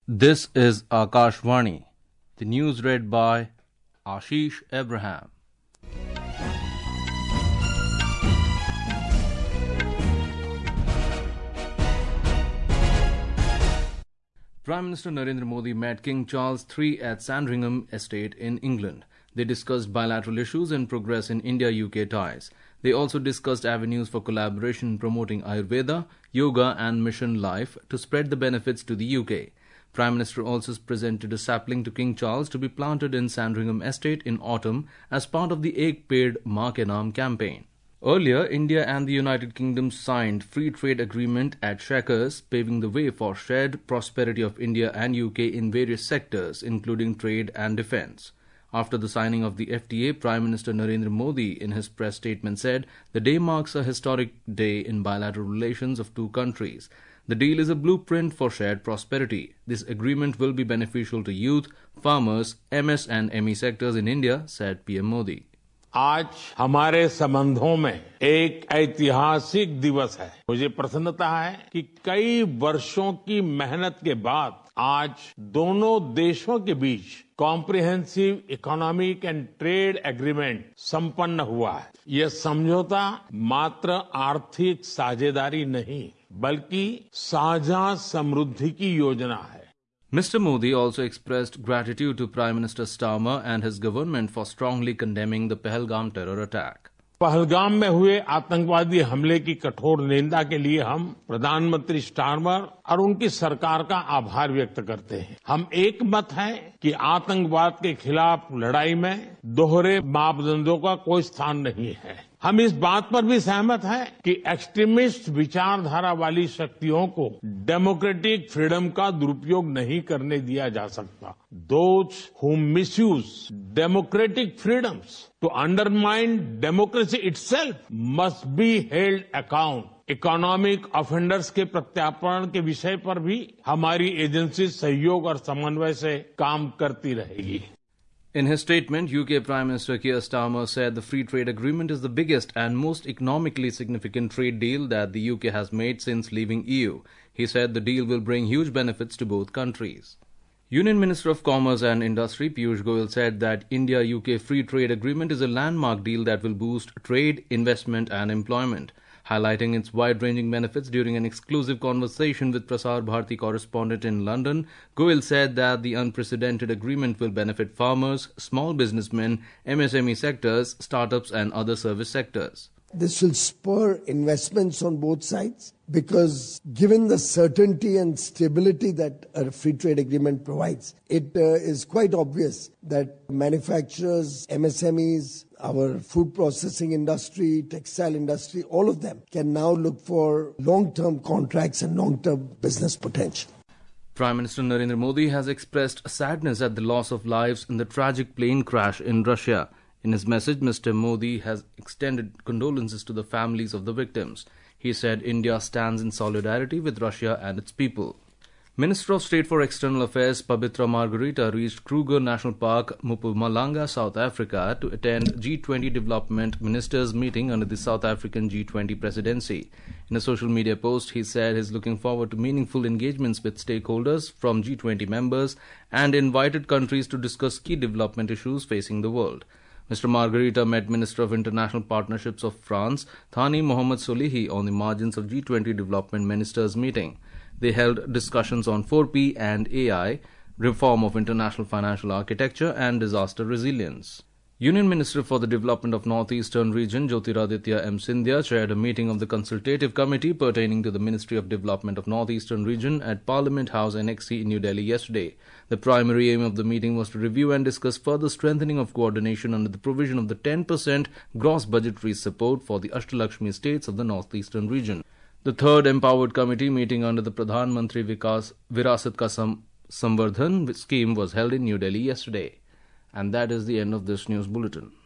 This is Akashvani. The news read by Ashish Abraham. Prime Minister Narendra Modi met King Charles III at Sandringham Estate in England. They discussed bilateral issues and progress in India-UK ties. They also discussed avenues for collaboration in promoting Ayurveda, yoga and mission life to spread the benefits to the UK. Prime Minister also presented a sapling to King Charles to be planted in Sandringham Estate in autumn as part of the Ek Ped Maa Ke Naam campaign. Earlier, India and the United Kingdom signed free trade agreement at Chequers, paving the way for shared prosperity of India and UK in various sectors, including trade and defence. After the signing of the FTA, Prime Minister Narendra Modi, in his press statement, said the day marks a historic day in bilateral relations of two countries. The deal is a blueprint for shared prosperity. This agreement will be beneficial to youth, farmers, MS and ME sectors in India, said PM Modi. आज हमारे संबंधों में एक ऐतिहासिक दिवस है। मुझे प्रसन्नता है कि कई वर्षों की मेहनत के बाद आज दोनों देशों के बीच comprehensive economic and trade agreement संपन्न हुआ है। यह समझौता मात्र आर्थिक साझेदारी नहीं, बल्कि साझा समृद्धि की योजना है। Mr. Modi also expressed gratitude to Prime Minister Starmer and his government for strongly condemning the Pahalgam terror attack. Pahalgam में हुए आतंकवादी हमले की कठोर निंदा के लिए हम प्रधानमंत्री स्टारमर और उनकी सरकार का आभार व्यक्त करते हैं। हम एक मत हैं कि आतंकवाद के खिलाफ लड़ाई में दोहरे मापदंडों का कोई स्थान नहीं है। हम इस बात पर भी सहमत हैं कि एक्सट्रीमिस्ट विचारधारा वाली शक्तियों को डेमोक्रेटिक फ्रीडम का दुरुपयोग नहीं करने दिया जा सकता। Those who misuse democratic freedoms to undermine democracy itself must be held account. Economic offenders के प्रत्यार्पण के विषय पर भी हमारी एजेंसी सहयोग और समन्वय से काम करती रहेगी। In his statement, UK Prime Minister Keir Starmer said the free trade agreement is the biggest and most economically significant trade deal that the UK has made since leaving EU. He said the deal will bring huge benefits to both countries. Union Minister of Commerce and Industry Piyush Goyal said that India-UK free trade agreement is a landmark deal that will boost trade, investment and employment. Highlighting its wide-ranging benefits during an exclusive conversation with Prasar Bharati correspondent in London, Goyal said that the unprecedented agreement will benefit farmers, small businessmen, MSME sectors, startups and other service sectors. This will spur investments on both sides because given the certainty and stability that a free trade agreement provides, it is quite obvious that manufacturers, MSMEs, our food processing industry, textile industry, all of them can now look for long-term contracts and long-term business potential. Prime Minister Narendra Modi has expressed sadness at the loss of lives in the tragic plane crash in Russia. In his message, Mr. Modi has extended condolences to the families of the victims. He said India stands in solidarity with Russia and its people. Minister of State for External Affairs Pabitra Margarita reached Kruger National Park, Mpumalanga, South Africa to attend G20 Development Ministers meeting under the South African G20 presidency. In a social media post, he said he is looking forward to meaningful engagements with stakeholders from G20 members and invited countries to discuss key development issues facing the world. Mr. Margarita met Minister of International Partnerships of France, Thani Mohamed Solihi, on the margins of G20 Development Ministers meeting. They held discussions on 4P and AI, reform of international financial architecture and disaster resilience. Union Minister for the Development of Northeastern Region, Jyotiraditya M. Scindia, chaired a meeting of the Consultative Committee pertaining to the Ministry of Development of Northeastern Region at Parliament House NXC in New Delhi yesterday. The primary aim of the meeting was to review and discuss further strengthening of coordination under the provision of the 10% gross budgetary support for the Ashtalakshmi states of the Northeastern Region. The third Empowered Committee meeting under the Pradhan Mantri Virasat Ka Samvardhan scheme was held in New Delhi yesterday. And that is the end of this news bulletin.